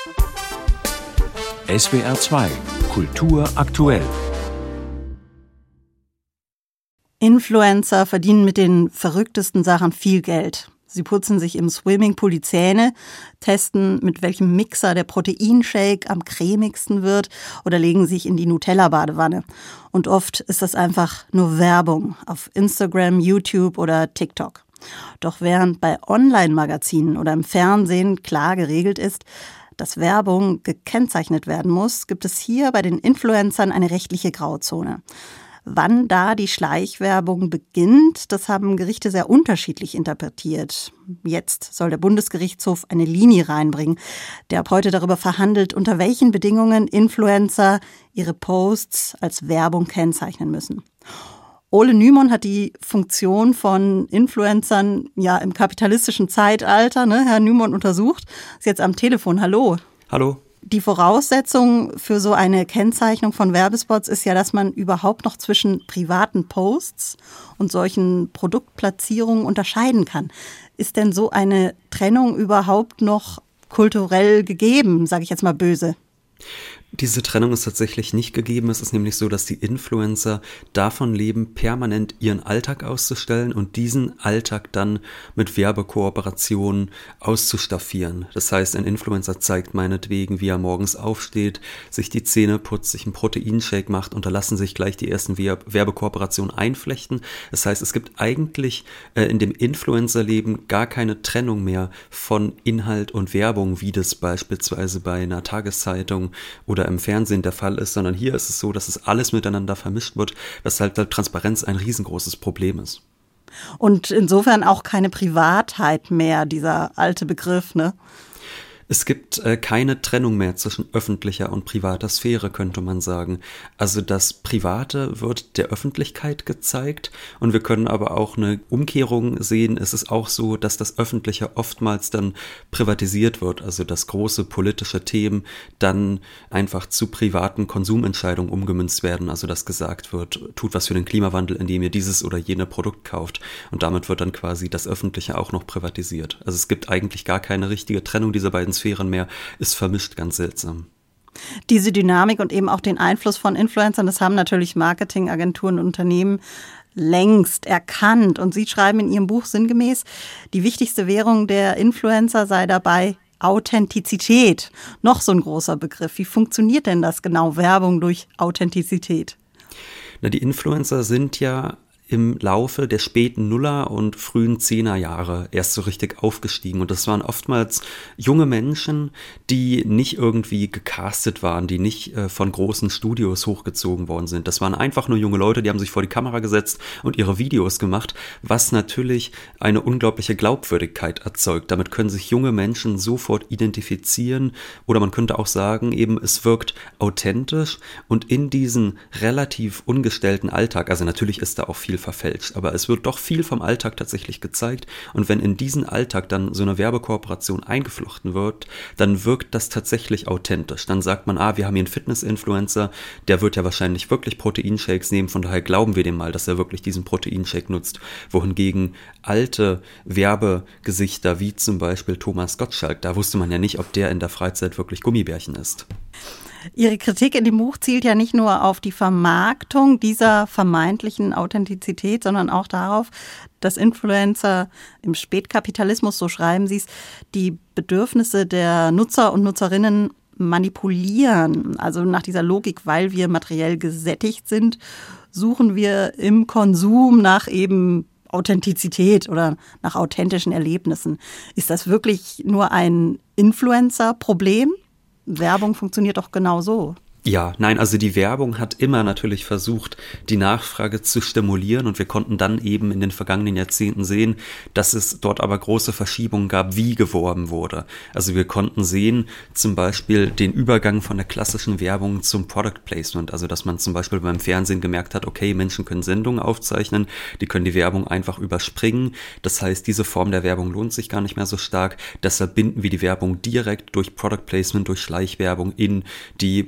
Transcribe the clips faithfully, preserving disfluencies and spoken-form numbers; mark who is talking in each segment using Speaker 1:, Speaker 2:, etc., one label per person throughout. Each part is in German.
Speaker 1: S W R zwei Kultur aktuell.
Speaker 2: Influencer verdienen mit den verrücktesten Sachen viel Geld. Sie putzen sich im Swimmingpool die Zähne, testen, mit welchem Mixer der Proteinshake am cremigsten wird oder legen sich in die Nutella-Badewanne. Und oft ist das einfach nur Werbung auf Instagram, YouTube oder TikTok. Doch während bei Online-Magazinen oder im Fernsehen klar geregelt ist, dass Werbung gekennzeichnet werden muss, gibt es hier bei den Influencern eine rechtliche Grauzone. Wann da die Schleichwerbung beginnt, das haben Gerichte sehr unterschiedlich interpretiert. Jetzt soll der Bundesgerichtshof eine Linie reinbringen, der ab heute darüber verhandelt, unter welchen Bedingungen Influencer ihre Posts als Werbung kennzeichnen müssen. Ole Nymon hat die Funktion von Influencern ja im kapitalistischen Zeitalter, ne, Herr Nymon, untersucht. Ist jetzt am Telefon. Hallo.
Speaker 3: Hallo.
Speaker 2: Die Voraussetzung für so eine Kennzeichnung von Werbespots ist ja, dass man überhaupt noch zwischen privaten Posts und solchen Produktplatzierungen unterscheiden kann. Ist denn so eine Trennung überhaupt noch kulturell gegeben, sage ich jetzt mal böse?
Speaker 3: Diese Trennung ist tatsächlich nicht gegeben. Es ist nämlich so, dass die Influencer davon leben, permanent ihren Alltag auszustellen und diesen Alltag dann mit Werbekooperationen auszustaffieren. Das heißt, ein Influencer zeigt meinetwegen, wie er morgens aufsteht, sich die Zähne putzt, sich einen Proteinshake macht und da lassen sich gleich die ersten Werbekooperationen einflechten. Das heißt, es gibt eigentlich äh, in dem Influencerleben gar keine Trennung mehr von Inhalt und Werbung, wie das beispielsweise bei einer Tageszeitung oder im Fernsehen der Fall ist, sondern hier ist es so, dass es alles miteinander vermischt wird, weshalb Transparenz ein riesengroßes Problem ist.
Speaker 2: Und insofern auch keine Privatheit mehr, dieser alte Begriff, ne?
Speaker 3: Es gibt äh, keine Trennung mehr zwischen öffentlicher und privater Sphäre, könnte man sagen. Also das Private wird der Öffentlichkeit gezeigt und wir können aber auch eine Umkehrung sehen. Es ist auch so, dass das Öffentliche oftmals dann privatisiert wird, also dass große politische Themen dann einfach zu privaten Konsumentscheidungen umgemünzt werden. Also dass gesagt wird, tut was für den Klimawandel, indem ihr dieses oder jene Produkt kauft. Und damit wird dann quasi das Öffentliche auch noch privatisiert. Also es gibt eigentlich gar keine richtige Trennung dieser beiden Sphären mehr, ist vermischt, ganz seltsam.
Speaker 2: Diese Dynamik und eben auch den Einfluss von Influencern, das haben natürlich Marketingagenturen und Unternehmen längst erkannt. Und Sie schreiben in Ihrem Buch sinngemäß, die wichtigste Währung der Influencer sei dabei Authentizität. Noch so ein großer Begriff. Wie funktioniert denn das genau, Werbung durch Authentizität?
Speaker 3: Na, die Influencer sind ja im Laufe der späten Nuller- und frühen Zehnerjahre erst so richtig aufgestiegen. Und das waren oftmals junge Menschen, die nicht irgendwie gecastet waren, die nicht äh, von großen Studios hochgezogen worden sind. Das waren einfach nur junge Leute, die haben sich vor die Kamera gesetzt und ihre Videos gemacht, was natürlich eine unglaubliche Glaubwürdigkeit erzeugt. Damit können sich junge Menschen sofort identifizieren oder man könnte auch sagen, eben es wirkt authentisch und in diesen relativ ungestellten Alltag, also natürlich ist da auch viel verfälscht, aber es wird doch viel vom Alltag tatsächlich gezeigt und wenn in diesen Alltag dann so eine Werbekooperation eingeflochten wird, dann wirkt das tatsächlich authentisch. Dann sagt man, ah, wir haben hier einen Fitness-Influencer, der wird ja wahrscheinlich wirklich Proteinshakes nehmen, von daher glauben wir dem mal, dass er wirklich diesen Proteinshake nutzt, wohingegen alte Werbegesichter wie zum Beispiel Thomas Gottschalk, da wusste man ja nicht, ob der in der Freizeit wirklich Gummibärchen isst.
Speaker 2: Ihre Kritik in dem Buch zielt ja nicht nur auf die Vermarktung dieser vermeintlichen Authentizität, sondern auch darauf, dass Influencer im Spätkapitalismus, so schreiben Sie es, die Bedürfnisse der Nutzer und Nutzerinnen manipulieren. Also nach dieser Logik, weil wir materiell gesättigt sind, suchen wir im Konsum nach eben Authentizität oder nach authentischen Erlebnissen. Ist das wirklich nur ein Influencer-Problem? Werbung funktioniert doch genau so.
Speaker 3: Ja, nein, also die Werbung hat immer natürlich versucht, die Nachfrage zu stimulieren und wir konnten dann eben in den vergangenen Jahrzehnten sehen, dass es dort aber große Verschiebungen gab, wie geworben wurde. Also wir konnten sehen, zum Beispiel den Übergang von der klassischen Werbung zum Product Placement, also dass man zum Beispiel beim Fernsehen gemerkt hat, okay, Menschen können Sendungen aufzeichnen, die können die Werbung einfach überspringen. Das heißt, diese Form der Werbung lohnt sich gar nicht mehr so stark. Deshalb binden wir die Werbung direkt durch Product Placement, durch Schleichwerbung in die Produktion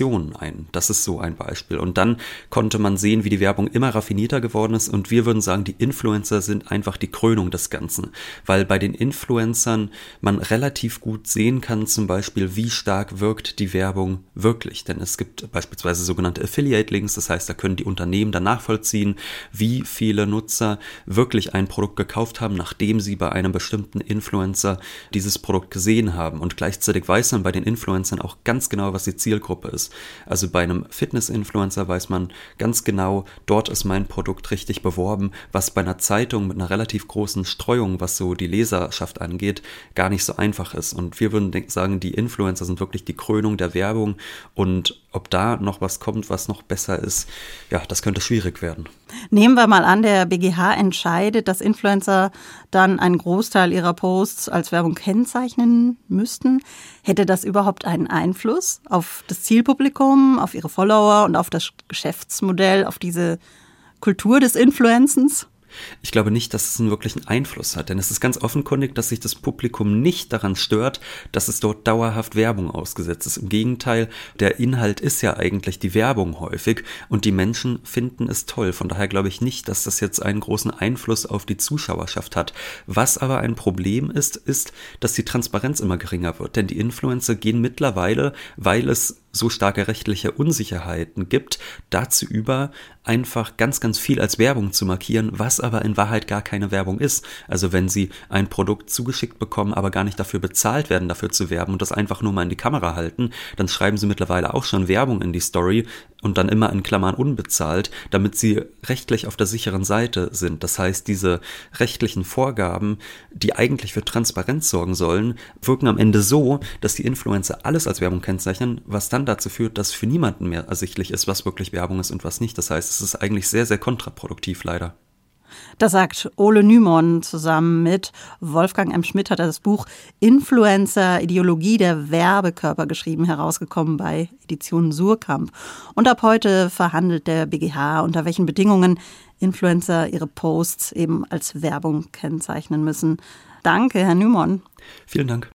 Speaker 3: Emotionen ein. Das ist so ein Beispiel. Und dann konnte man sehen, wie die Werbung immer raffinierter geworden ist. Und wir würden sagen, die Influencer sind einfach die Krönung des Ganzen. Weil bei den Influencern man relativ gut sehen kann, zum Beispiel, wie stark wirkt die Werbung wirklich. Denn es gibt beispielsweise sogenannte Affiliate-Links. Das heißt, da können die Unternehmen dann nachvollziehen, wie viele Nutzer wirklich ein Produkt gekauft haben, nachdem sie bei einem bestimmten Influencer dieses Produkt gesehen haben. Und gleichzeitig weiß man bei den Influencern auch ganz genau, was die Zielgruppe ist. Also bei einem Fitness-Influencer weiß man ganz genau, dort ist mein Produkt richtig beworben, was bei einer Zeitung mit einer relativ großen Streuung, was so die Leserschaft angeht, gar nicht so einfach ist. Und wir würden sagen, die Influencer sind wirklich die Krönung der Werbung, und ob da noch was kommt, was noch besser ist, ja, das könnte schwierig werden.
Speaker 2: Nehmen wir mal an, der B G H entscheidet, dass Influencer dann einen Großteil ihrer Posts als Werbung kennzeichnen müssten. Hätte das überhaupt einen Einfluss auf das Zielpublikum, auf ihre Follower und auf das Geschäftsmodell, auf diese Kultur des Influencens?
Speaker 3: Ich glaube nicht, dass es einen wirklichen Einfluss hat, denn es ist ganz offenkundig, dass sich das Publikum nicht daran stört, dass es dort dauerhaft Werbung ausgesetzt ist. Im Gegenteil, der Inhalt ist ja eigentlich die Werbung häufig, und die Menschen finden es toll. Von daher glaube ich nicht, dass das jetzt einen großen Einfluss auf die Zuschauerschaft hat. Was aber ein Problem ist, ist, dass die Transparenz immer geringer wird, denn die Influencer gehen mittlerweile, weil es so starke rechtliche Unsicherheiten gibt, dazu über, einfach ganz, ganz viel als Werbung zu markieren, was aber in Wahrheit gar keine Werbung ist. Also wenn Sie ein Produkt zugeschickt bekommen, aber gar nicht dafür bezahlt werden, dafür zu werben und das einfach nur mal in die Kamera halten, dann schreiben Sie mittlerweile auch schon Werbung in die Story und dann immer in Klammern unbezahlt, damit Sie rechtlich auf der sicheren Seite sind. Das heißt, diese rechtlichen Vorgaben, die eigentlich für Transparenz sorgen sollen, wirken am Ende so, dass die Influencer alles als Werbung kennzeichnen, was dann dazu führt, dass für niemanden mehr ersichtlich ist, was wirklich Werbung ist und was nicht. Das heißt, es ist eigentlich sehr, sehr kontraproduktiv, leider.
Speaker 2: Das sagt Ole Nymon zusammen mit Wolfgang M. Schmidt, hat er das Buch Influencer, Ideologie der Werbekörper geschrieben, herausgekommen bei Edition Suhrkamp. Und ab heute verhandelt der B G H, unter welchen Bedingungen Influencer ihre Posts eben als Werbung kennzeichnen müssen. Danke, Herr Nymon.
Speaker 3: Vielen Dank.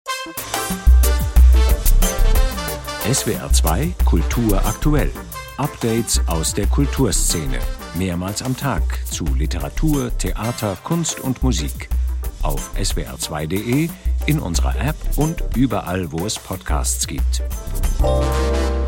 Speaker 1: S W R zwei Kultur aktuell. Updates aus der Kulturszene. Mehrmals am Tag zu Literatur, Theater, Kunst und Musik. Auf S W R zwei Punkt de, in unserer App und überall, wo es Podcasts gibt.